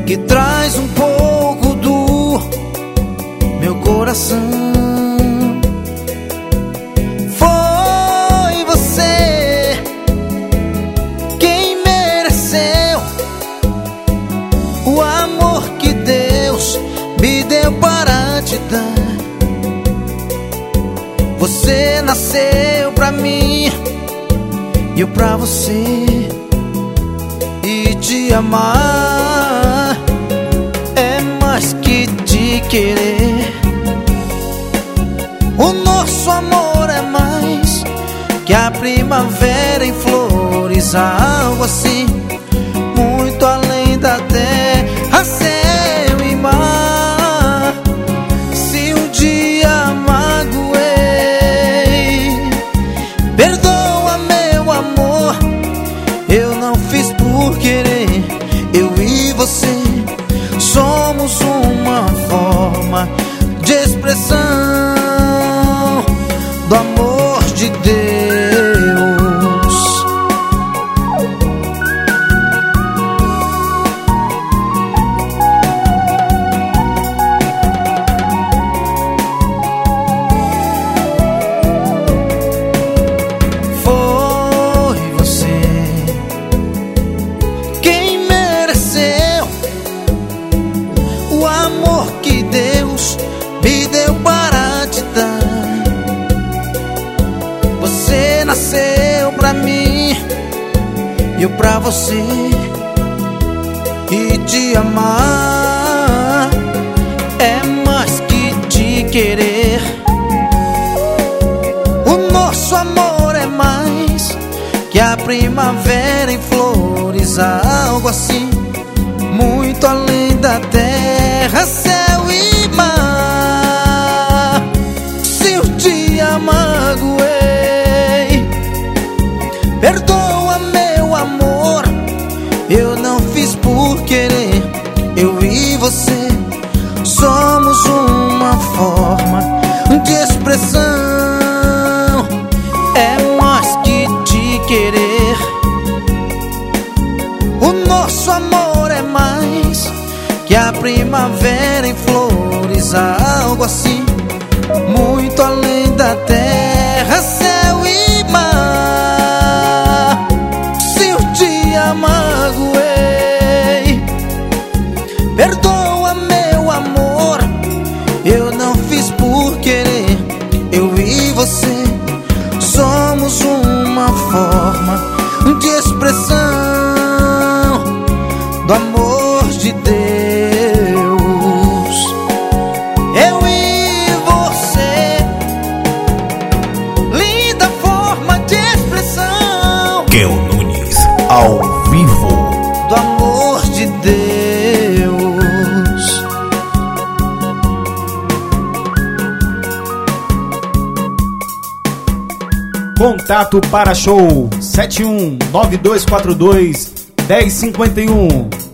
que traz um pouco do meu coração. Foi você quem mereceu o amor que Deus me deu para te dar. Você nasceu pra mim e eu pra você. E te amar é mais que te querer. O nosso amor é mais que a primavera em flores, algo assim, muito além da terra, céu e mar. Se um dia magoei, perdoa meu amor, eu não fiz por querer. Eu e você somos uma forma de expressão do amor de Deus. Foi você quem mereceu o amor que Deus me deu para te dar. Você nasceu pra mim e eu pra você. E te amar é mais que te querer. O nosso amor é mais que a primavera em flores, algo assim, muito além da terra, céu e mar. Se um dia magoei, perdoa meu amor, eu não fiz por querer. Eu e você somos uma forma de expressão, é mais que te querer. O nosso amor é mais que a primavera em flores, algo assim, muito além da terra, céu e mar. Se um dia magoei, perdoa meu amor, eu não fiz por querer. Eu e você somos uma forma de expressão do amor de Deus. Eu e você, linda forma de expressão. Kel Nunes, ao vivo. Do amor de Deus. Contato para show 719242 1051.